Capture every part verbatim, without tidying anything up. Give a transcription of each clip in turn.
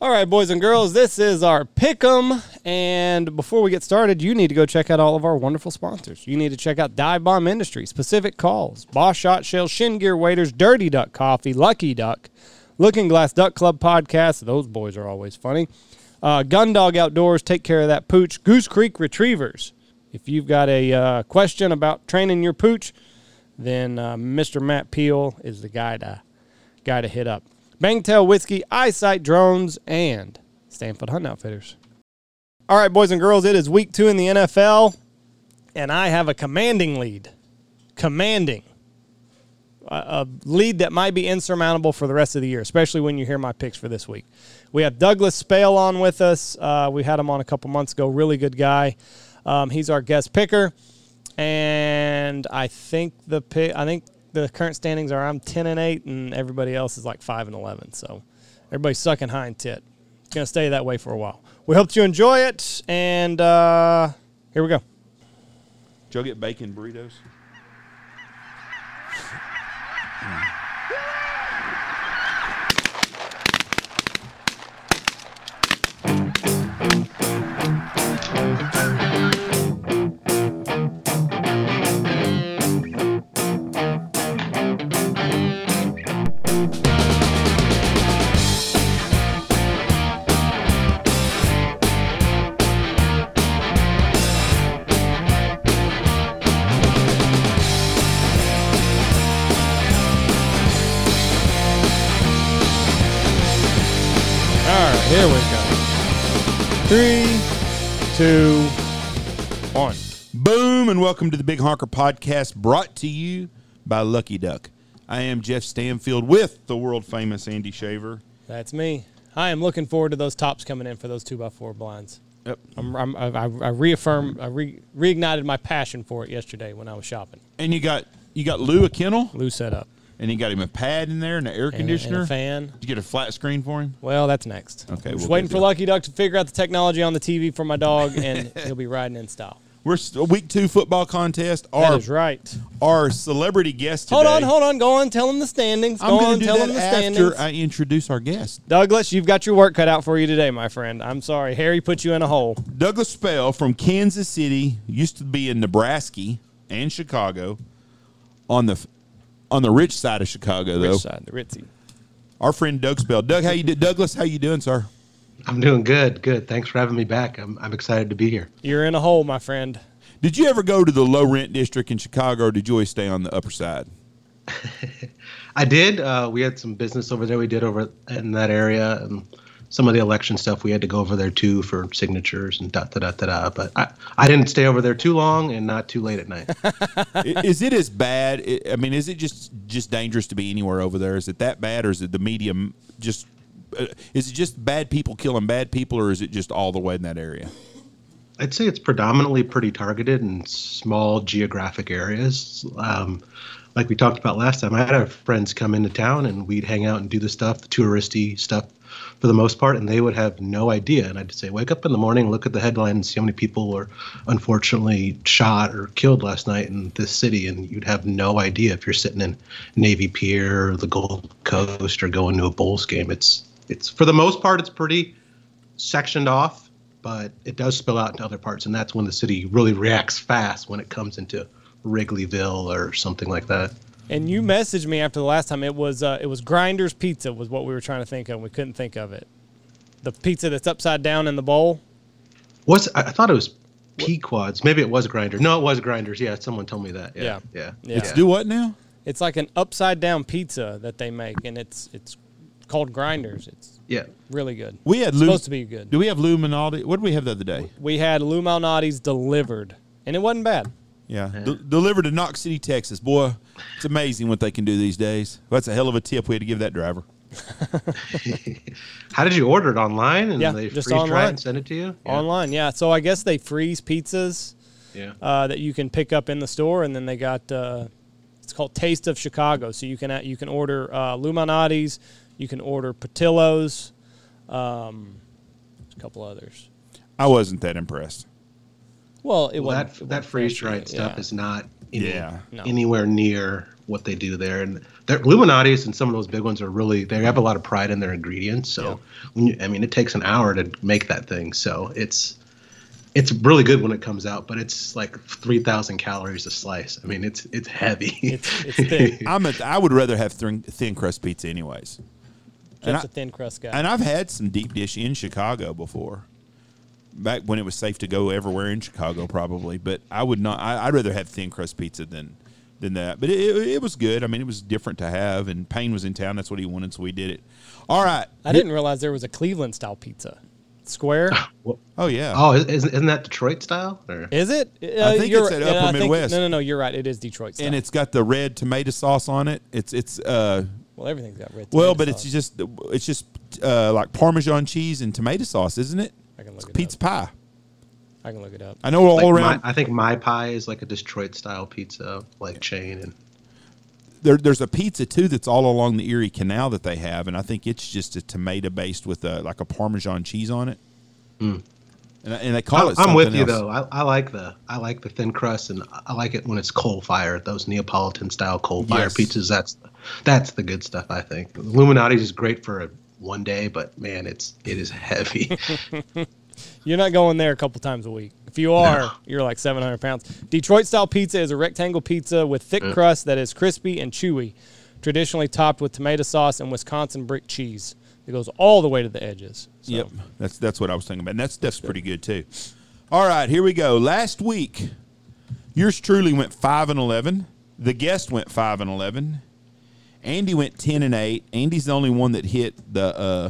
All right, boys and girls, this is our Pick'em, and before we get started, you need to go check out all of our wonderful sponsors. You need to check out Dive Bomb Industries, Pacific Calls, Boss Shot Shell, Shin Gear Waiters, Dirty Duck Coffee, Lucky Duck, Looking Glass Duck Club Podcast. Those boys are always funny. Uh, Gundog Outdoors, take care of that pooch. Goose Creek Retrievers. If you've got a uh, question about training your pooch, then uh, Mister Matt Peel is the guy to guy to hit up. Bangtail Whiskey, Eyesight Drones, and Stanfield Hunting Outfitters. All right, boys and girls, it is week two in the N F L, and I have a commanding lead. Commanding. A, a lead that might be insurmountable for the rest of the year, especially when you hear my picks for this week. We have Douglas Spale on with us. Uh, we had him on a couple months ago. Really good guy. Um, he's our guest picker, and I think the pick, I think the current standings are I'm ten and eight, and everybody else is like five and eleven. So everybody's sucking hind tit. It's gonna stay that way for a while. We hope you enjoy it, and uh, here we go. Did y'all get bacon burritos? mm. Here we go. Three, two, one. Boom, and welcome to the Big Honker Podcast, brought to you by Lucky Duck. I am Jeff Stanfield with the world-famous Andy Shaver. That's me. I am looking forward to those tops coming in for those two by four blinds. Yep. I'm, I'm, I, I reaffirmed, I re, reignited my passion for it yesterday when I was shopping. And you got you got Lou a kennel, Lou set up. and you got him a pad in there and an air conditioner. And a fan. Did you get a flat screen for him? Well, that's next. Okay. I'm just we'll waiting for Lucky Duck to figure out the technology on the T V for my dog, and he'll be riding in style. We're st- week two football contest. That Our, is right. Our celebrity guest today. Hold on, hold on. Go on. Tell them the standings. Go I'm going on. to do Tell that them the after standings. I introduce our guest. Douglas, you've got your work cut out for you today, my friend. I'm sorry. Harry put you in a hole. Douglas Spale from Kansas City, used to be in Nebraska and Chicago, on the on the rich side of Chicago, though. Rich side, the ritzy. Our friend Doug Spale. Doug, how you do? Douglas, how you doing, sir? I'm doing good. Good. Thanks for having me back. I'm I'm excited to be here. You're in a hole, my friend. Did you ever go to the low rent district in Chicago, or did you always stay on the upper side? I did. Uh, we had some business over there. We did over in that area, and some of the election stuff we had to go over there too for signatures and da da da da da. But I, I didn't stay over there too long and not too late at night. Is it as bad? I mean, is it just just dangerous to be anywhere over there? Is it that bad, or is it the medium just? Uh, is it just bad people killing bad people, or is it just all the way in that area? I'd say it's predominantly pretty targeted in small geographic areas. Um, like we talked about last time, I had our friends come into town and we'd hang out and do the stuff, the touristy stuff for the most part, and they would have no idea. And I'd say, wake up in the morning, look at the headline and see how many people were unfortunately shot or killed last night in this city. And you'd have no idea if you're sitting in Navy Pier or the Gold Coast or going to a Bulls game. It's, it's for the most part, it's pretty sectioned off, but it does spill out into other parts, and that's when the city really reacts fast when it comes into Wrigleyville or something like that. And you messaged me after the last time. It was uh, it was Grinders Pizza was what we were trying to think of. We couldn't think of it. The pizza that's upside down in the bowl. What's I thought it was Pequods. Maybe it was Grinders. No, it was Grinders. Yeah, someone told me that. Yeah, Yeah. yeah. Yeah. It's do what now? It's like an upside down pizza that they make, and it's it's called Grinders. It's Yeah. really good. We had It's Lou, supposed to be good. Do we have Lou Minaldi? What did we have the other day? We had Lou Malnati's delivered, and it wasn't bad. Yeah, D- delivered to Knox City, Texas. Boy, it's amazing what they can do these days. Well, that's a hell of a tip we had to give that driver. How did you order it online? And Yeah, they just freeze dry online. it and send it to you? Yeah. Online, yeah. So I guess they freeze pizzas Yeah. uh, that you can pick up in the store, and then they got uh, it's called Taste of Chicago. So you can uh, you can order uh, Lou Malnati's, you can order Patillo's, um, a couple others. I wasn't that impressed. Well, it Well, wasn't that it that wasn't freeze fancy, dried stuff yeah. is not any, Yeah. No. anywhere near what they do there. And their Illuminati's and some of those big ones are really, they have a lot of pride in their ingredients. So, Yeah. when you, I mean, it takes an hour to make that thing. So it's, it's really good when it comes out, but it's like three thousand calories a slice. I mean, it's, it's heavy. It's, it's thick. I'm a, I would rather have thin, thin crust pizza anyways. And Just I- a thin crust guy. And I've had some deep dish in Chicago before, back when it was safe to go everywhere in Chicago, probably. But I would not. I, I'd rather have thin crust pizza than than that. But it, it, it was good. I mean, it was different to have. And Payne was in town. That's what he wanted, so we did it. All right. I didn't realize there was a Cleveland style pizza. Square. Oh yeah. Oh, isn't, isn't that Detroit style? Or? Is it? I think you're it's at right. Yeah, Upper I think- Midwest. no, no, no. You're right. It is Detroit style. And it's got the red tomato sauce on it. It's it's uh well, everything's got red. well, tomato but it's sauce. just it's just uh like Parmesan cheese and tomato sauce, isn't it? I can look It's it pizza up. pie. I can look it up. I know all Like around. my, I think My Pie is like a Detroit style pizza like chain, and There, there's a pizza too that's all along the Erie Canal that they have, and I think it's just a tomato based with a like a Parmesan cheese on it. Mm. And, and they call I, it. I'm with something you else. though. I, I like the I like the thin crust, and I like it when it's coal fired. Those Neapolitan style coal fire Yes. pizzas. That's that's the good stuff. I think Illuminati's is great for a, one day, but man, it's it is heavy. You're not going there a couple times a week. If you are, No. you're like seven hundred pounds. Detroit style pizza is a rectangle pizza with thick Yeah. crust that is crispy and chewy, traditionally topped with tomato sauce and Wisconsin brick cheese. It goes all the way to the edges. So, Yep, that's that's what I was thinking about. And that's that's pretty good too. All right, here we go. Last week, yours truly went five and eleven. The guest went five and eleven. Andy went ten and eight. Andy's the only one that hit the. Uh,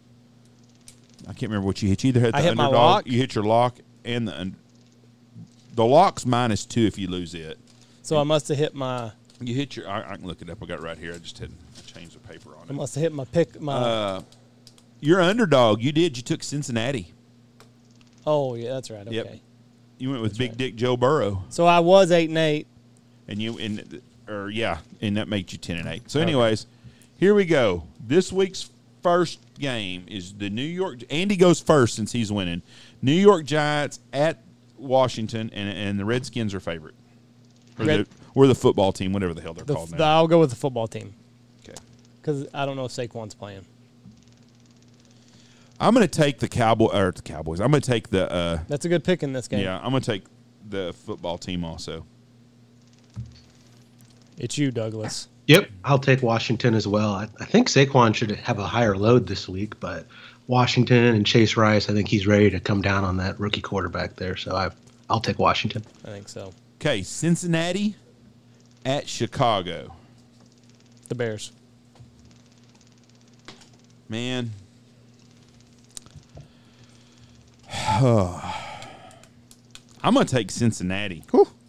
I can't remember what you hit. You either hit the I hit my underdog. lock. You hit your lock and the un- the lock's minus two if you lose it. So I must have hit my. You hit your. I, I can look it up. I got it right here. I just had to change the paper on I it. must have hit my pick. My. Uh, your underdog. You did. You took Cincinnati. oh yeah, that's right. Okay. Yep. You went with That's Big right. Dick Joe Burrow, So I was eight and eight. and you and or yeah, and that made you ten and eight. So, anyways, here we go. This week's first game is the New York. Andy goes first since he's winning. New York Giants at Washington, and and the Redskins are favorite. Or, Red- the, or the football team, whatever the hell they're The, called the, now. I'll go with the football team Okay. because I don't know if Saquon's playing. I'm going to take the Cowboy or the Cowboys. I'm going to take the uh, That's a good pick in this game. yeah. I'm going to take the football team also. It's you, Douglas. Yep, I'll take Washington as well. I, I think Saquon should have a higher load this week, but Washington and Chase Rice, I think he's ready to come down on that rookie quarterback there. So I, I'll take Washington. I think so. Okay, Cincinnati at Chicago. The Bears. Man. I'm going to take Cincinnati.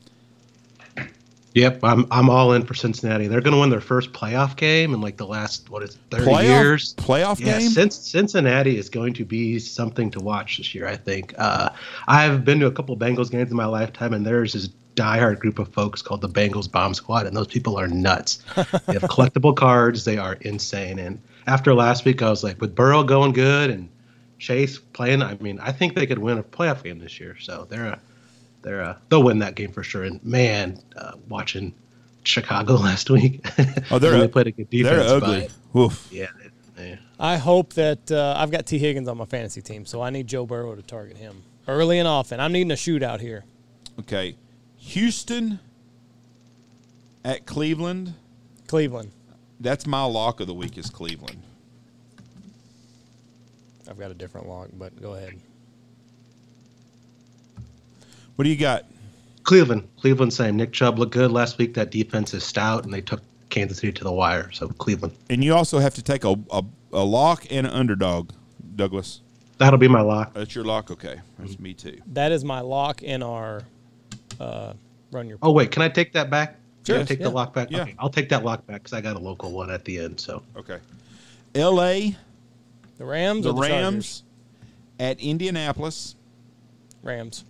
Yep, I'm I'm all in for Cincinnati. They're going to win their first playoff game in like the last what is it, thirty Playoff, years. playoff Yeah, game? since Cincinnati is going to be something to watch this year. I think uh, I've been to a couple of Bengals games in my lifetime, and there's this diehard group of folks called the Bengals Bomb Squad, and those people are nuts. They have collectible cards. They are insane. And after last week, I was like, with Burrow going good and Chase playing, I mean, I think they could win a playoff game this year. So they're a They're uh, they'll win that game for sure. And man, uh, watching Chicago last week, Oh, they're I mean, u- they played a good defense. They're ugly. but Oof. yeah, they, yeah. I hope that uh, I've got T. Higgins on my fantasy team, so I need Joe Burrow to target him early and often. I'm needing a shootout here. Okay. Houston at Cleveland. Cleveland. That's my lock of the week is Cleveland. I've got a different lock, but go ahead. What do you got? Cleveland, Cleveland, same. Nick Chubb looked good last week. That defense is stout, and they took Kansas City to the wire. So Cleveland, And you also have to take a, a, a lock and an underdog, Douglas. that'll be my lock. That's your lock? Okay. That's me too. That is my lock in our uh, run your. Oh wait, can I take that back? Can I Yes. take Yeah. the lock back? Yeah. Okay, I'll take that lock back because I got a local one at the end. So Okay. L A, The Rams. the or the Rams Chargers? at Indianapolis. Rams.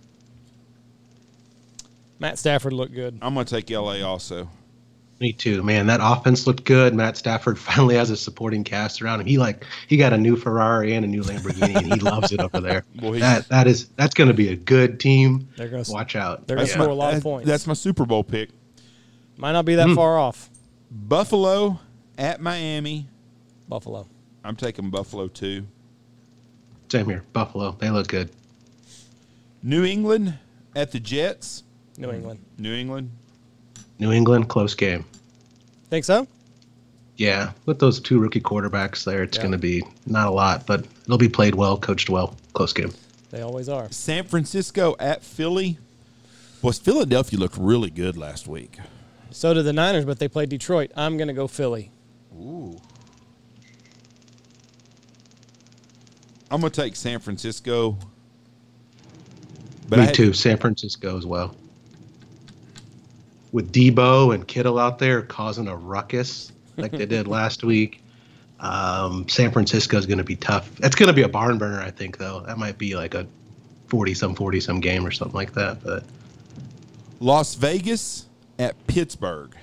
Matt Stafford looked good. I'm going to take L A also. me too, man. That offense looked good. Matt Stafford finally has a supporting cast around him. He like he got a new Ferrari and a new Lamborghini, and he loves it over there. Boy, he's- that that is that's going to be a good team. They're gonna Watch out. They're gonna Yeah. score a lot of That- points. That's my Super Bowl pick. Might not be that Hmm. far off. Buffalo at Miami. Buffalo. I'm taking Buffalo too. Same here. Buffalo. They look good. New England at the Jets. New England. New England. New England, close game. Think so? Yeah, with those two rookie quarterbacks there, it's Yeah. going to be not a lot, but it'll be played well, coached well. Close game. They always are. San Francisco at Philly. Boy, Philadelphia looked really good last week. So did the Niners, but they played Detroit. I'm going to go Philly. Ooh. I'm going to take San Francisco. But Me I had- too. San Francisco as well. With Debo and Kittle out there causing a ruckus like they did last week, um, San Francisco is going to be tough. It's going to be a barn burner, I think, though. That might be like a forty-some, forty-some game or something like that. But Las Vegas at Pittsburgh.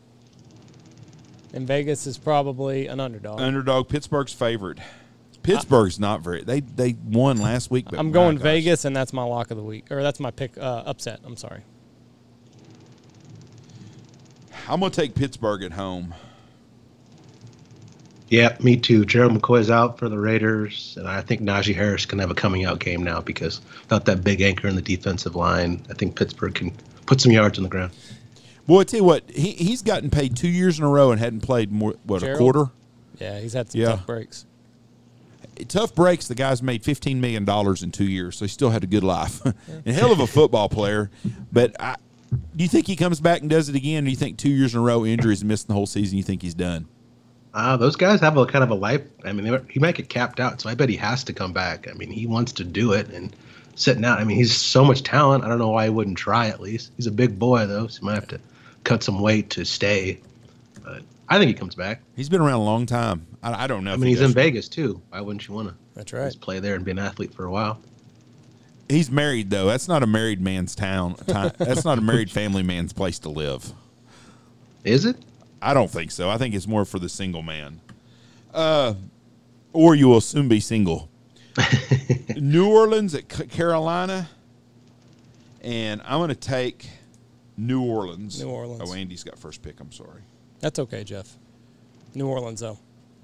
And Vegas is probably an underdog. Underdog. Pittsburgh's favored. Pittsburgh's not very. They they won last week. But I'm my going gosh. Vegas, and that's my lock of the week. Or that's my pick uh, upset. I'm sorry. I'm going to take Pittsburgh at home. yeah, me too. Gerald McCoy's out for the Raiders, and I think Najee Harris can have a coming out game now because without that big anchor in the defensive line, I think Pittsburgh can put some yards on the ground. Boy, I tell you what, he he's gotten paid two years in a row and hadn't played more. What Gerald? a quarter? Yeah, he's had some Yeah. tough breaks. Tough breaks. The guy's made fifteen million dollars in two years, so he still had a good life. And hell of a football player. But I, do you think he comes back and does it again? Or do you think two years in a row injuries and missing the whole season? You think he's done? Uh, those guys have a kind of a life. I mean, they, he might get capped out, so I bet he has to come back. I mean, he wants to do it and sitting out. I mean, he's so much talent. I don't know why he wouldn't try at least. He's a big boy, though, so he might have to cut some weight to stay. But I think he comes back. He's been around a long time. I, I don't know. I if mean, he he's does. in Vegas, too. Why wouldn't you want to That's right. just play there and be an athlete for a while? He's married, though. That's not a married man's town. Time. That's not a married family man's place to live. Is it? I don't think so. I think it's more for the single man. Uh, or you will soon be single. New Orleans at C- Carolina. And I'm going to take New Orleans. New Orleans. Oh, Andy's got first pick. I'm sorry. That's okay, Jeff. New Orleans, though.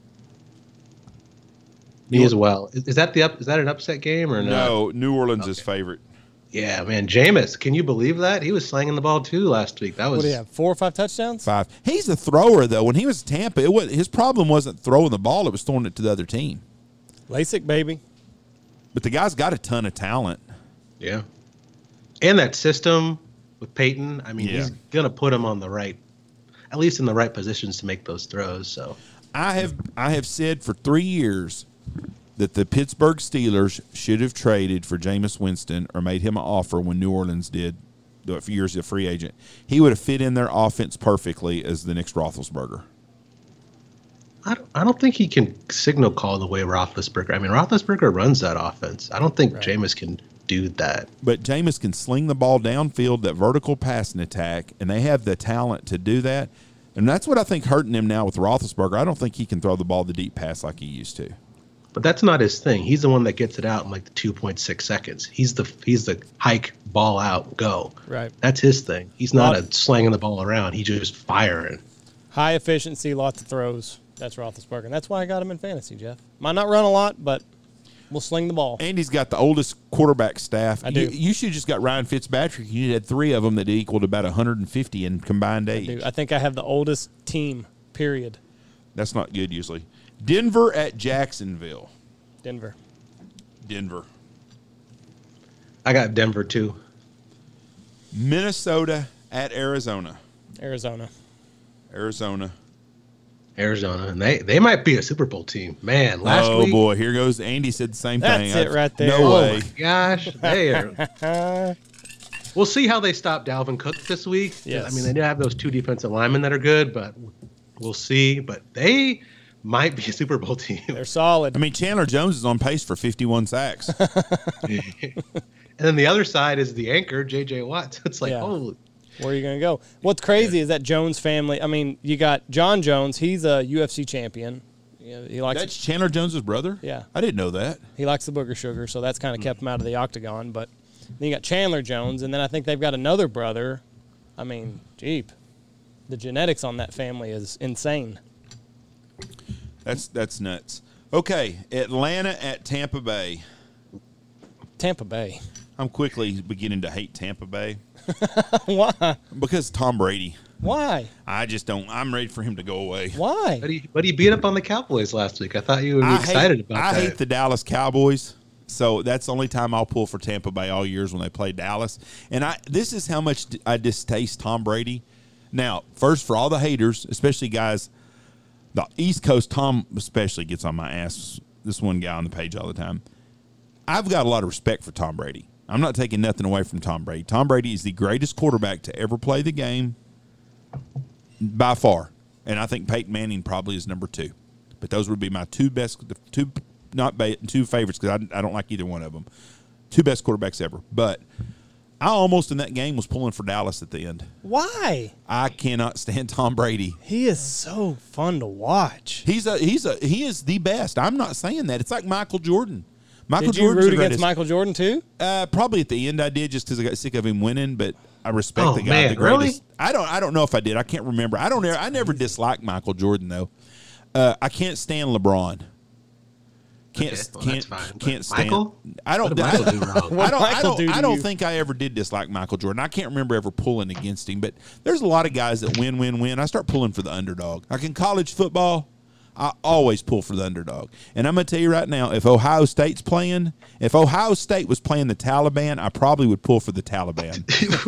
Me as well. Is, is that the up? Is that an upset game or not? No, New Orleans is favorite. Yeah, man, Jameis. Can you believe that? He was slanging the ball too last week. That was What do you have? Four or five touchdowns? Five. He's a thrower, though. When he was at Tampa, it was, his problem wasn't throwing the ball. It was throwing it to the other team. LASIK, baby. But the guy's got a ton of talent. Yeah. And that system with Peyton, I mean, Yeah. he's going to put him on the right, at least in the right positions to make those throws. So, I have I have said for three years that the Pittsburgh Steelers should have traded for Jameis Winston or made him an offer when New Orleans did a few years as a free agent. He would have fit in their offense perfectly as the next Roethlisberger. I don't, I don't think he can signal call the way Roethlisberger. I mean, Roethlisberger runs that offense. I don't think Right. Jameis can do that. But Jameis can sling the ball downfield, that vertical passing attack, and they have the talent to do that. And that's what I think hurting him now with Roethlisberger. I don't think he can throw the ball the deep pass like he used to. But that's not his thing. He's the one that gets it out in like the two point six seconds. He's the he's the hike, ball out, go. Right. That's his thing. He's not Lot- a slanging the ball around. He just firing. High efficiency, lots of throws. That's Roethlisberger. And that's why I got him in fantasy, Jeff. Might not run a lot, but we'll sling the ball. Andy's got the oldest quarterback staff. I do. You, you should have just got Ryan Fitzpatrick. You had three of them that equaled about one hundred fifty in combined age. Dude, I think I have the oldest team, period. That's not good usually. Denver at Jacksonville. Denver. Denver. I got Denver too. Minnesota at Arizona. Arizona. Arizona. Arizona, and they they might be a Super Bowl team. Man, last oh, week. boy. Here goes. Andy said the same That's thing. it I- right there. No Oh way. my gosh, they are. We'll see how they stop Dalvin Cook this week. Yes. I mean, they do have those two defensive linemen that are good, but we'll see. But they might be a Super Bowl team. They're solid. I mean, Chandler Jones is on pace for fifty-one sacks. And then the other side is the anchor, J J Watt. So it's like, Yeah. oh, Where are you going to go? What's crazy is that Jones family. I mean, you got John Jones. He's a U F C champion. You know, he likes That's Chandler Jones's brother? Yeah. I didn't know that. he likes the booger sugar, so that's kind of kept him out of the octagon. But then you got Chandler Jones, and then I think they've got another brother. I mean, jeep. The genetics on that family is insane. That's that's nuts. Okay, Atlanta at Tampa Bay. Tampa Bay. I'm quickly beginning to hate Tampa Bay. Why? Because Tom Brady. Why? I just don't. I'm ready for him to go away. Why? But he, but he beat up on the Cowboys last week. I thought you would be I excited hate, about I that. hate the Dallas Cowboys. So that's the only time I'll pull for Tampa Bay all years when they play Dallas. And I this is how much I distaste Tom Brady. Now, first, for all the haters, especially guys, the East Coast, Tom especially gets on my ass. This one guy on the page all the time. I've got a lot of respect for Tom Brady. I'm not taking nothing away from Tom Brady. Tom Brady is the greatest quarterback to ever play the game by far. And I think Peyton Manning probably is number two. But those would be my two best, the two not ba- two favorites because I, I don't like either one of them. Two best quarterbacks ever. But I almost in that game was pulling for Dallas at the end. Why? I cannot stand Tom Brady. He is so fun to watch. He's a he's a he is the best. I'm not saying that. It's like Michael Jordan. Michael Did you Jordan's root the against greatest. Michael Jordan too? Uh, probably at the end I did just because I got sick of him winning, but I respect Oh, the guy. man, the greatest. really? I don't. I don't know if I did. I can't remember. I don't. Ever, I never disliked Michael Jordan though. Uh, I can't stand LeBron. Can't Okay, well, can't that's fine, but can't stand. Michael? I don't. What did Michael do wrong? I don't. What I Michael don't. do to I don't you? think I ever did dislike Michael Jordan. I can't remember ever pulling against him. But there's a lot of guys that win, win, win. I start pulling for the underdog. Like in college football, I always pull for the underdog. And I'm going to tell you right now, if Ohio State's playing, if Ohio State was playing the Taliban, I probably would pull for the Taliban.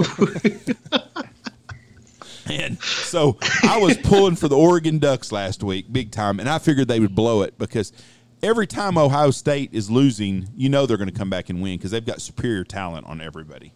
And so I was pulling for the Oregon Ducks last week, big time, and I figured they would blow it because every time Ohio State is losing, you know they're going to come back and win because they've got superior talent on everybody.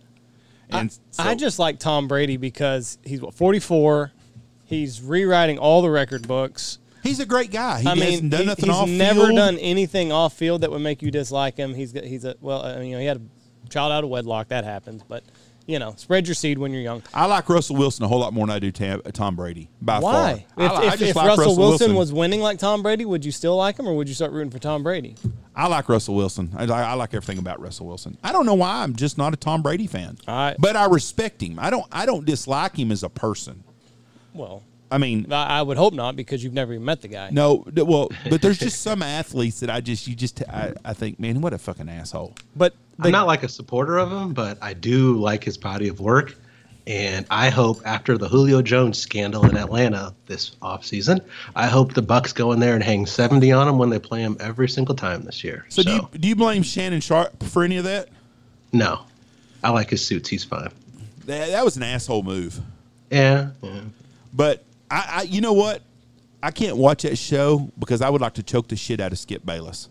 And I, so, I just like Tom Brady because he's what, forty-four. He's rewriting all the record books. he's a great guy. He I hasn't mean, done he- nothing he's off never field. done anything off field that would make you dislike him. He's got- he's a well, I mean, you know, he had a child out of wedlock. That happens, but you know, spread your seed when you're young. I like Russell Wilson a whole lot more than I do Tam, Tom Brady. By Why? far, If, I, I if, just if like Russell, Wilson, was winning like Tom Brady, would you still like him, or would you start rooting for Tom Brady? I like Russell Wilson. I, I like everything about Russell Wilson. I don't know why I'm just not a Tom Brady fan, I- but I respect him. I don't. I don't dislike him as a person. Well, I mean, I, I would hope not because you've never even met the guy. no. th- Well, but there's just some athletes that I just you just I, I think, man, what a fucking asshole. But the, I'm not like a supporter of him, but I do like his body of work. And I hope after the Julio Jones scandal in Atlanta this offseason, I hope the Bucks go in there and hang seventy on him when they play him every single time this year. So, do you do you blame Shannon Sharp for any of that? no, I like his suits. He's fine. That, that was an asshole move. Yeah. yeah. But I, I, you know what? I can't watch that show because I would like to choke the shit out of Skip Bayless.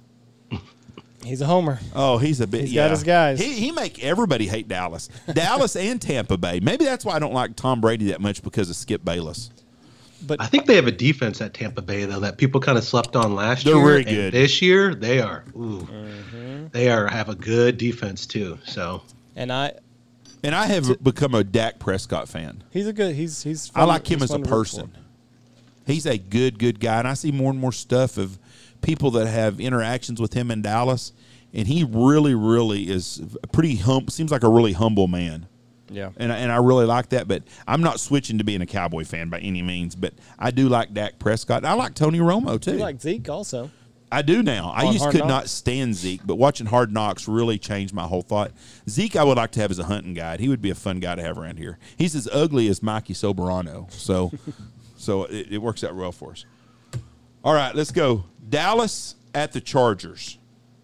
he's a homer. Oh, he's a bit. He's yeah. got his guys. He he make everybody hate Dallas, Dallas and Tampa Bay. Maybe that's why I don't like Tom Brady that much because of Skip Bayless. But I think they have a defense at Tampa Bay, though, that people kind of slept on last They're year. very and good. This year, they are. Ooh, Mm-hmm. They are have a good defense, too. So and I, And I have become a Dak Prescott fan. he's a good. He's he's. I fun- like him he's as a fun to root person. for. He's a good, good guy, and I see more and more stuff of people that have interactions with him in Dallas, and he really, really is a pretty hum. Seems like a really humble man. Yeah. And I, and I really like that, but I'm not switching to being a Cowboy fan by any means. But I do like Dak Prescott. I like Tony Romo too. You like Zeke also. I do now. I On used Hard could Knocks? not stand Zeke, but watching Hard Knocks really changed my whole thought. Zeke, I would like to have as a hunting guide. He would be a fun guy to have around here. He's as ugly as Mikey Soberano, so so it, it works out well for us. All right, let's go. Dallas at the Chargers.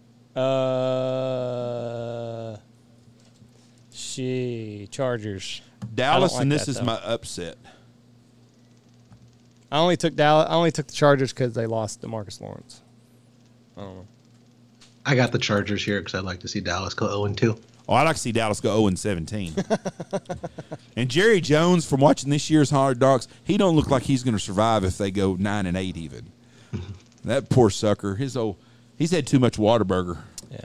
Uh, she Chargers. Dallas, like and this that, is though. my upset. I only took Dallas. I only took the Chargers because they lost DeMarcus Lawrence. I don't know. I got the Chargers here because I'd like to see Dallas go oh and two. Oh, I'd like to see Dallas go oh and seventeen. And Jerry Jones, from watching this year's Hard Knocks, he don't look like he's going to survive if they go nine and eight even. That poor sucker. His old, he's had too much Whataburger. Yeah.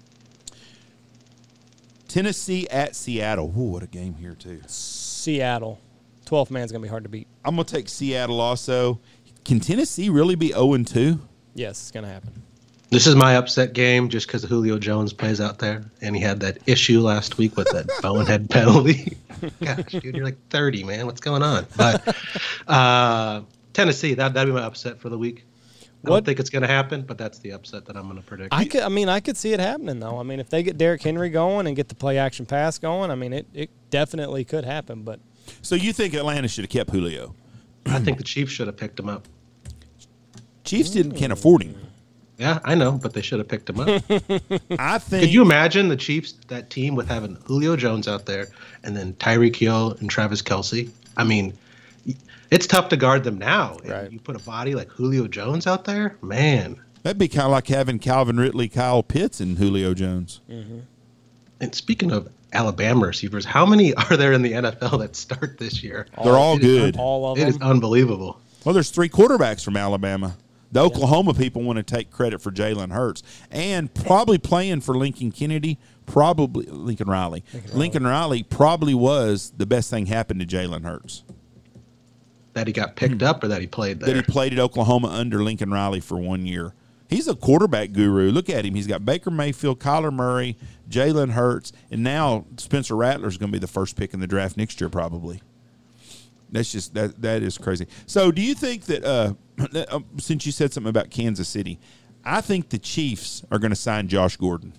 Tennessee at Seattle. Ooh, what a game here too. Seattle. twelfth man's gonna be hard to beat. I'm going to take Seattle also. Can Tennessee really be oh and two? Yes, it's gonna happen. This is my upset game just because Julio Jones plays out there, and he had that issue last week with that bonehead penalty. Gosh, dude, you're like thirty, man. What's going on? But uh, Tennessee, that, that'd be my upset for the week. I What? don't think it's going to happen, but that's the upset that I'm going to predict. I could, I mean, I could see it happening though. I mean, if they get Derrick Henry going and get the play action pass going, I mean, it, it definitely could happen. But So you think Atlanta should have kept Julio? I think the Chiefs should have picked him up. Chiefs didn't can't afford him. Yeah, I know, but they should have picked him up. I think. Could you imagine the Chiefs, that team, with having Julio Jones out there and then Tyreek Hill and Travis Kelce? I mean, it's tough to guard them now. And Right. you put a body like Julio Jones out there, man. That'd be kind of like having Calvin Ridley, Kyle Pitts, and Julio Jones. And speaking of Alabama receivers, how many are there in the N F L that start this year? They're all It is good. all of It is them. unbelievable. Well, there's three quarterbacks from Alabama. The Oklahoma people want to take credit for Jalen Hurts and probably playing for Lincoln Kennedy, probably Lincoln Riley. Lincoln Riley probably was the best thing happened to Jalen Hurts. That he got picked up or that he played there? That he played at Oklahoma under Lincoln Riley for one year. He's a quarterback guru. Look at him. He's got Baker Mayfield, Kyler Murray, Jalen Hurts, and now Spencer Rattler is going to be the first pick in the draft next year probably. That's just that that is crazy. So, do you think that uh, uh, since you said something about Kansas City, I think the Chiefs are going to sign Josh Gordon.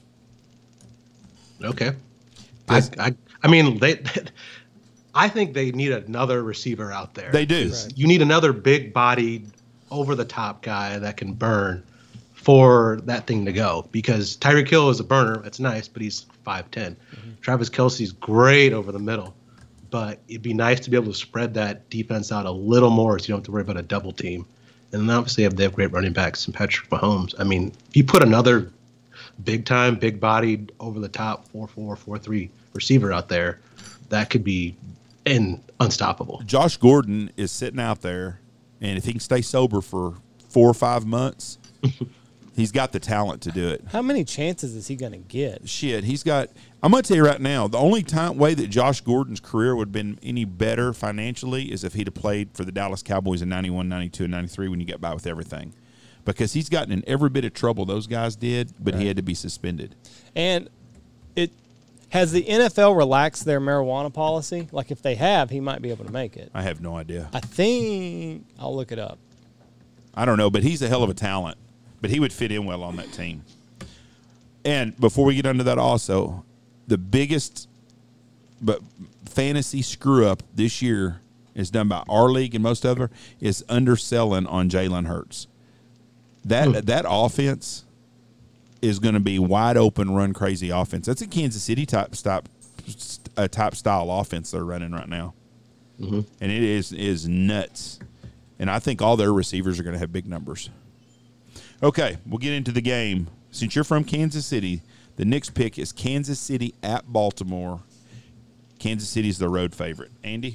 Okay. I, I I mean they. I think they need another receiver out there. They do. Right. You need another big-bodied, over-the-top guy that can burn for that thing to go. Because Tyreek Hill is a burner. That's nice, but he's five ten. Mm-hmm. Travis Kelce's great over the middle. But it'd be nice to be able to spread that defense out a little more so you don't have to worry about a double team. And then obviously they have great running backs and Patrick Mahomes. I mean, if you put another big-time, big-bodied, over-the-top four four, four three receiver out there, that could be and unstoppable. Josh Gordon is sitting out there, and if he can stay sober for four or five months, he's got the talent to do it. How many chances is he going to get? Shit, he's got – I'm going to tell you right now, the only time way that Josh Gordon's career would have been any better financially is if he'd have played for the Dallas Cowboys in ninety-one, ninety-two, and ninety-three when you get by with everything. Because he's gotten in every bit of trouble those guys did, but right. he had to be suspended. And it has the N F L relaxed their marijuana policy? Like, if they have, he might be able to make it. I have no idea. I think – I'll look it up. I don't know, but he's a hell of a talent. But he would fit in well on that team. And before we get into that also, the biggest but fantasy screw-up this year is done by our league and most other is underselling on Jalen Hurts. That hmm. that offense is going to be wide open, run crazy offense. That's a Kansas City type stop, a type style offense they're running right now, mm-hmm. and it is is nuts. And I think all their receivers are going to have big numbers. Okay, we'll get into the game. Since you're from Kansas City, the next pick is Kansas City at Baltimore. Kansas City's the road favorite. Andy?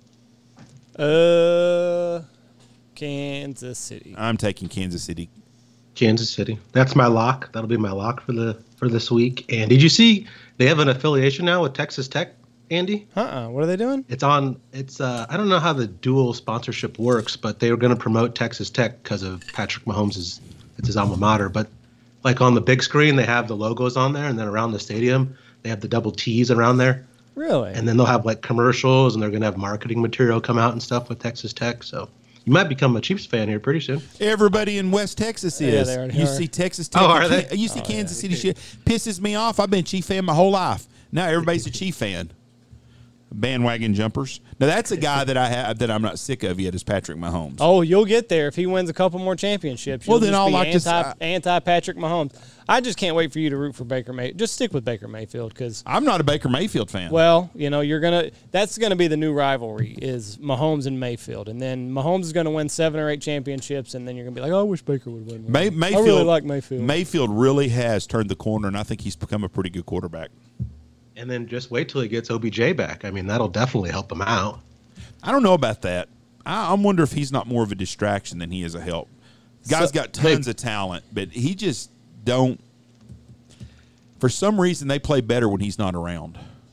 Uh, Kansas City. I'm taking Kansas City. Kansas City. That's my lock. That'll be my lock for the for this week. And did you see they have an affiliation now with Texas Tech, Andy? Uh-uh. What are they doing? It's on. It's uh, I don't know how the dual sponsorship works, but they were going to promote Texas Tech because of Patrick Mahomes' it's his alma mater. But like on the big screen, they have the logos on there, and then around the stadium, they have the double T's around there. Really? And then they'll have like commercials, and they're going to have marketing material come out and stuff with Texas Tech. So you might become a Chiefs fan here pretty soon. Everybody in West Texas is. Yeah, they already you are. see Texas Tech. Oh, are they? You see oh, Kansas yeah, City shit. Pisses me off. I've been a Chief fan my whole life. Now everybody's a Chief fan. Bandwagon jumpers. Now that's a guy that I have that I'm not sick of yet is Patrick Mahomes. Oh, you'll get there if he wins a couple more championships. Well, You'll then just I'll be like to anti, s- anti Patrick Mahomes. I just can't wait for you to root for Baker Mayfield. Just stick with Baker Mayfield because, I'm not a Baker Mayfield fan. well, you know you're gonna. That's gonna be the new rivalry is Mahomes and Mayfield, and then Mahomes is gonna win seven or eight championships, and then you're gonna be like, oh, I wish Baker would win. May- Mayfield, I really like Mayfield. Mayfield really has turned the corner, and I think he's become a pretty good quarterback. And then just wait till he gets O B J back. I mean, that'll definitely help him out. I don't know about that. I, I wonder if he's not more of a distraction than he is a help. Guy's So- got tons of talent, but he just don't. For some reason, they play better when he's not around.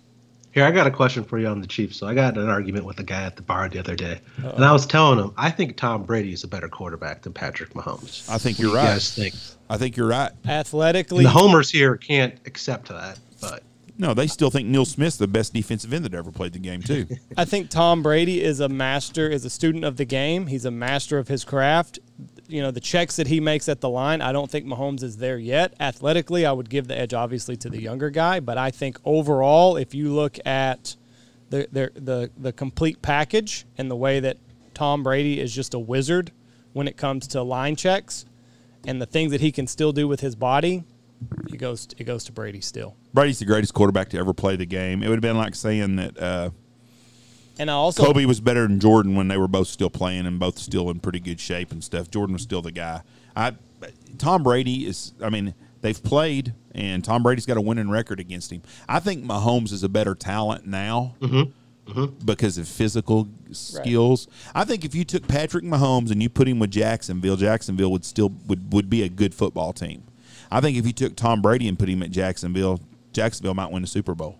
Here, I got a question for you on the Chiefs. So I got in an argument with a guy at the bar the other day, Uh-oh. and I was telling him I think Tom Brady is a better quarterback than Patrick Mahomes. I think what you're do right. You guys think? I think you're right. Athletically, and the homers here can't accept that, but no, they still think Neil Smith's the best defensive end that ever played the game too. I think Tom Brady is a master, is a student of the game. He's a master of his craft. You know, the checks that he makes at the line, I don't think Mahomes is there yet. Athletically, I would give the edge, obviously, to the younger guy. But I think overall, if you look at the the the, the complete package and the way that Tom Brady is just a wizard when it comes to line checks and the things that he can still do with his body, it goes it goes to Brady still. Brady's the greatest quarterback to ever play the game. It would have been like saying that uh, and I also Kobe was better than Jordan when they were both still playing and both still in pretty good shape and stuff. Jordan was still the guy. I Tom Brady is, I mean, they've played, and Tom Brady's got a winning record against him. I think Mahomes is a better talent now mm-hmm. Mm-hmm. because of physical skills. Right. I think if you took Patrick Mahomes and you put him with Jacksonville, Jacksonville would still would, would be a good football team. I think if you took Tom Brady and put him at Jacksonville, Jacksonville might win the Super Bowl.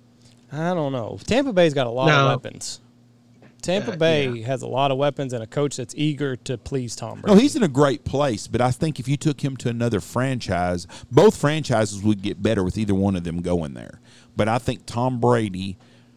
I don't know. Tampa Bay's got a lot no. of weapons. Tampa uh, Bay yeah. has a lot of weapons and a coach that's eager to please Tom Brady. No, he's in a great place, but I think if you took him to another franchise, both franchises would get better with either one of them going there. But I think Tom Brady,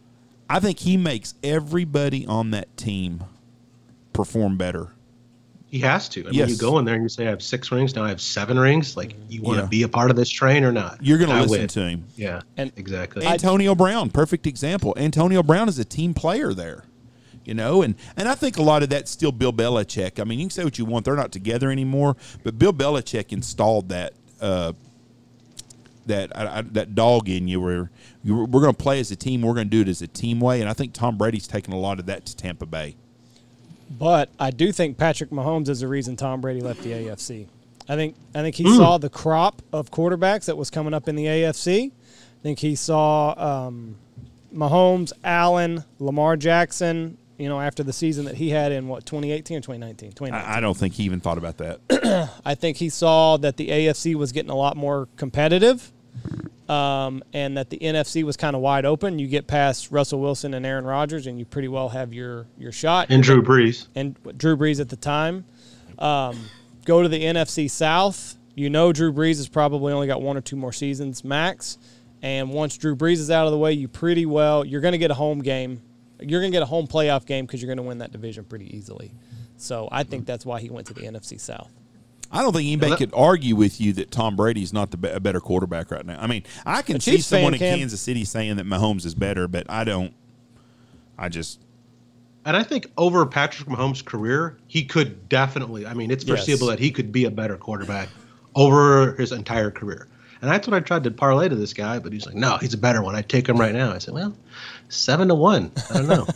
I think he makes everybody on that team perform better. He has to. I mean, yes. you go in there and you say, I have six rings, now I have seven rings. Like, you want to yeah. be a part of this train or not? You're going to listen win. to him. Yeah, and exactly. Antonio Brown, perfect example. Antonio Brown is a team player there. You know, and, and I think a lot of that's still Bill Belichick. I mean, you can say what you want. They're not together anymore. But Bill Belichick installed that uh, that I, I, that dog in you where you, we're going to play as a team. We're going to do it as a team way. And I think Tom Brady's taken a lot of that to Tampa Bay. But I do think Patrick Mahomes is the reason Tom Brady left the A F C. I think I think he mm. saw the crop of quarterbacks that was coming up in the A F C. I think he saw um, Mahomes, Allen, Lamar Jackson, you know, after the season that he had in, what, twenty eighteen or twenty nineteen? twenty nineteen. I, I don't think he even thought about that. I think he saw that the A F C was getting a lot more competitive um, and that the N F C was kind of wide open. You get past Russell Wilson and Aaron Rodgers, and you pretty well have your, your shot. And Drew Brees. And Drew Brees at the time. Um, go to the N F C South. You know Drew Brees has probably only got one or two more seasons max. And once Drew Brees is out of the way, you pretty well – you're going to get a home game. You're going to get a home playoff game because you're going to win that division pretty easily. So I think that's why he went to the N F C South. I don't think anybody could argue with you that Tom Brady's not the be- a better quarterback right now. I mean, I can see someone in can. Kansas City saying that Mahomes is better, but I don't. I just. And I think over Patrick Mahomes' career, he could definitely, I mean, it's foreseeable yes. that he could be a better quarterback over his entire career. And that's what I tried to parlay to this guy, but he's like, no, he's a better one. I'd take him right now. I said, well, seven to one. I don't know.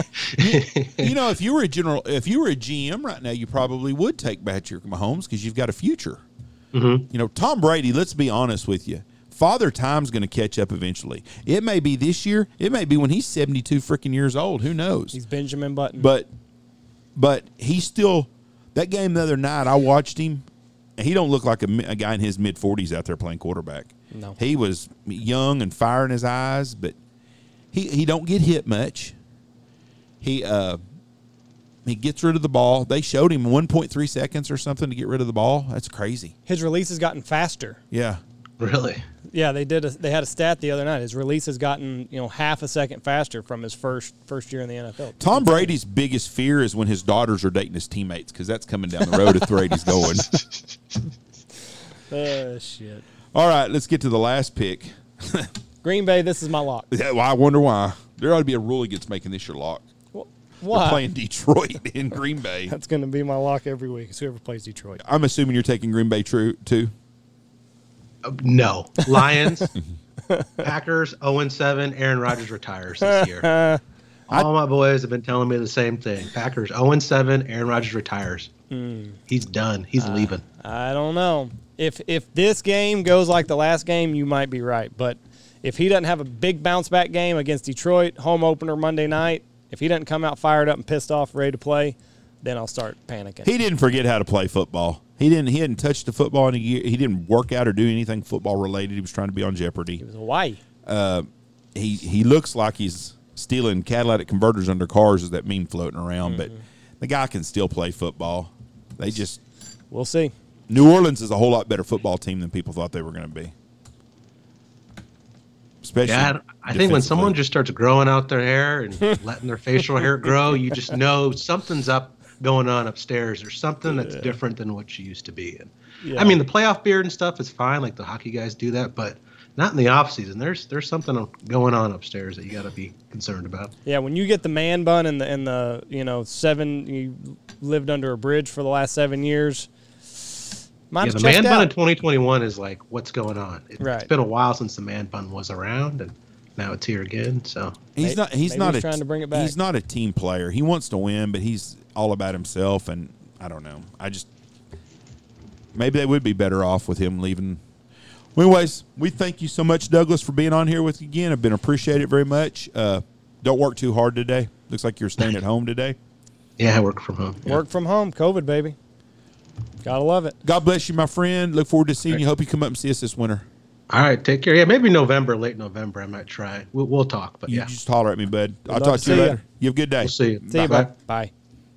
You know, if you were a general, if you were a G M right now, you probably would take Patrick Mahomes because you've got a future. Mm-hmm. You know, Tom Brady, let's be honest with you. Father Time's going to catch up eventually. It may be this year. It may be when he's seventy-two freaking years old. Who knows? He's Benjamin Button. But, but he's still, that game the other night, I watched him. He don't look like a, a guy in his mid forties out there playing quarterback. No. He was young and fire in his eyes, but he, he don't get hit much. He uh he gets rid of the ball. They showed him one point three seconds or something to get rid of the ball. That's crazy. His release has gotten faster. Yeah. Really? Yeah, they did. A, they had a stat the other night. His release has gotten, you know, half a second faster from his first first year in the N F L. Tom Brady's biggest fear is when his daughters are dating his teammates because that's coming down the road if Brady's going. Uh, shit. All right, let's get to the last pick. Green Bay, this is my lock. Yeah, well, I wonder why. There ought to be a rule against making this your lock. Why? We're playing Detroit in Green Bay. That's going to be my lock every week. Is whoever plays Detroit. I'm assuming you're taking Green Bay true too. Uh, no. Lions, Packers, oh and seven. Aaron Rodgers retires this year. All my boys have been telling me the same thing. Packers, oh and seven. Aaron Rodgers retires. Hmm. He's done. He's uh, leaving. I don't know. If if this game goes like the last game, you might be right. But if he doesn't have a big bounce back game against Detroit, home opener Monday night, if he doesn't come out fired up and pissed off, ready to play, then I'll start panicking. He didn't forget how to play football. He didn't. He hadn't touched the football in a year. He didn't work out or do anything football related. He was trying to be on Jeopardy. He was Hawaii. Uh, he he looks like he's stealing catalytic converters under cars. Is that meme floating around? Mm-hmm. But the guy can still play football. They just we'll see. New Orleans is a whole lot better football team than people thought they were going to be. Especially yeah, I think when someone just starts growing out their hair and letting their facial hair grow, you just know something's up going on upstairs or something that's yeah. different than what you used to be. And yeah. I mean, the playoff beard and stuff is fine, like the hockey guys do that, but not in the off season. There's there's something going on upstairs that you got to be concerned about. Yeah, when you get the man bun and the and the you know seven, you lived under a bridge for the last seven years. Yeah, the man bun in twenty twenty-one is like, what's going on? It, right. It's been a while since the man bun was around, and now it's here again. So he's not. He's not he's a, trying to bring it back. He's not a team player. He wants to win, but he's all about himself. And I don't know. I just maybe they would be better off with him leaving. Well, anyways, we thank you so much, Douglas, for being on here with you again. I've been appreciated very much. Uh, don't work too hard today. Looks like you're staying at home today. Yeah, I work from home. Yeah. Work from home. COVID, baby. Gotta love it. God bless you, my friend. Look forward to seeing you. Hope you come up and see us this winter. All right, take care. Yeah, maybe November, late November, I might try. We'll, we'll talk, but you yeah. just holler at me, bud. We'd I'll talk to you later. You. you have a good day. We'll see you. See Bye. you, bud. Bye.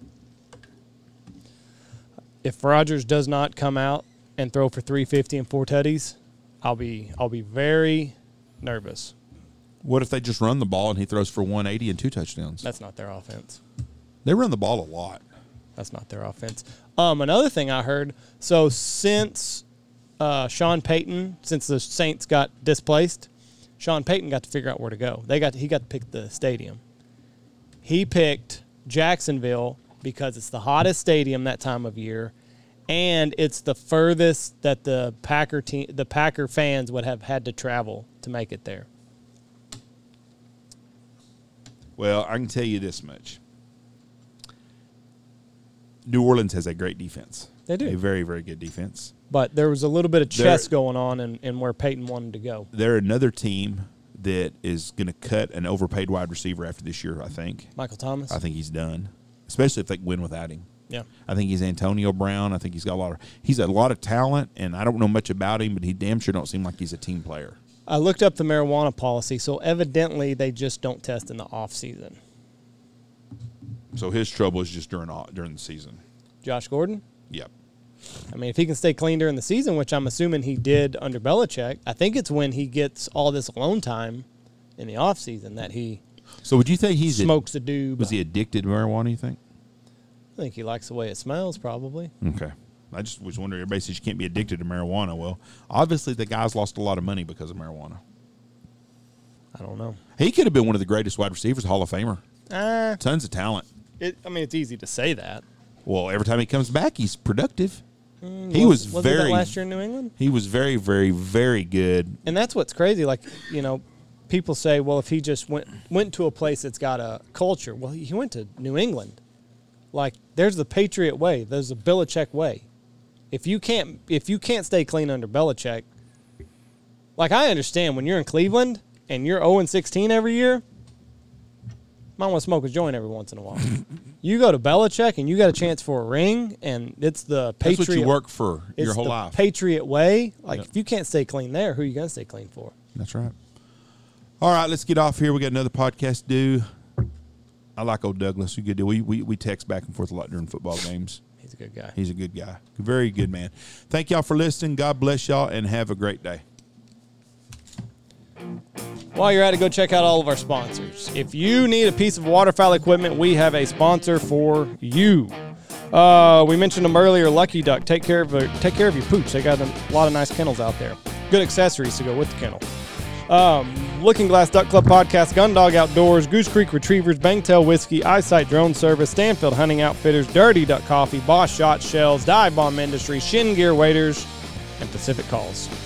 If Rodgers does not come out and throw for three fifty and four tutties, I'll be I'll be very nervous. What if they just run the ball and he throws for one eighty and two touchdowns? That's not their offense. They run the ball a lot. That's not their offense. Um, another thing I heard, so since uh, Sean Payton, since the Saints got displaced, Sean Payton got to figure out where to go. They got to, he got to pick the stadium. He picked Jacksonville because it's the hottest stadium that time of year, and it's the furthest that the Packer team, the Packer fans would have had to travel to make it there. Well, I can tell you this much. New Orleans has a great defense. They do. A very, very good defense. But there was a little bit of chess they're, going on in, in where Peyton wanted to go. They're another team that is going to cut an overpaid wide receiver after this year, I think. Michael Thomas? I think he's done, especially if they win without him. Yeah. I think he's Antonio Brown. I think he's got a lot of – he's a lot of talent, and I don't know much about him, but he damn sure don't seem like he's a team player. I looked up the marijuana policy, so evidently they just don't test in the off season. So his trouble is just during during the season. Josh Gordon? Yep. I mean, if he can stay clean during the season, which I'm assuming he did under Belichick, I think it's when he gets all this alone time in the off season that he So would you think he's smokes a doob. Was he addicted to marijuana, you think? I think he likes the way it smells, probably. Okay. I just was wondering, everybody says you can't be addicted to marijuana. Well, obviously the guy's lost a lot of money because of marijuana. I don't know. He could have been one of the greatest wide receivers, Hall of Famer. Uh, Tons of talent. It, I mean, it's easy to say that. Well, every time he comes back, he's productive. Mm, he was, was, was very he that last year in New England. He was very, very, very good. And that's what's crazy. Like, you know, people say, well, if he just went went to a place that's got a culture. Well, he went to New England. Like, there's the Patriot way. There's the Belichick way. If you can't, if you can't stay clean under Belichick, like I understand when you're in Cleveland and you're oh and sixteen every year, might want to smoke a joint every once in a while. You go to Belichick and you got a chance for a ring, and it's the Patriot. That's what you work for your whole the life. Patriot way. Like Yep. if you can't stay clean there, who are you going to stay clean for? That's right. All right, let's get off here. We got another podcast to do. I like old Douglas. We good deal. We, we we text back and forth a lot during football games. He's a good guy. He's a good guy. Very good man. Thank y'all for listening. God bless y'all, and have a great day. While you're at it, go check out all of our sponsors. If you need a piece of waterfowl equipment, we have a sponsor for you. Uh, we mentioned them earlier, Lucky Duck. Take care of take care of your pooch. They got a lot of nice kennels out there. Good accessories to go with the kennel. Um, Looking Glass Duck Club Podcast, Gundog Outdoors, Goose Creek Retrievers, Bangtail Whiskey, Eyesight Drone Service, Stanfield Hunting Outfitters, Dirty Duck Coffee, Boss Shot Shells, Dive Bomb Industries, Shin Gear Waders, and Pacific Calls.